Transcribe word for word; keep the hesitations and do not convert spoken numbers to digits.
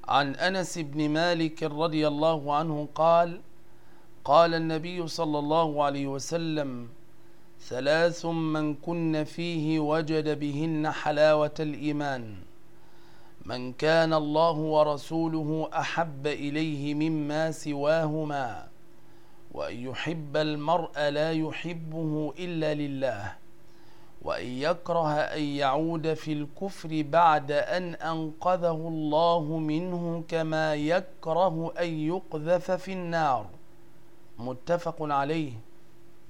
عن أنس بن مالك رضي الله عنه قال قال النبي صلى الله عليه وسلم: ثلاث من كن فيه وجد بهن حلاوة الإيمان: من كان الله ورسوله أحب إليه مما سواهما، وأن يحب المرء لا يحبه إلا لله، وأن يكره أن يعود في الكفر بعد أن أنقذه الله منه كما يكره أن يقذف في النار. متفق عليه.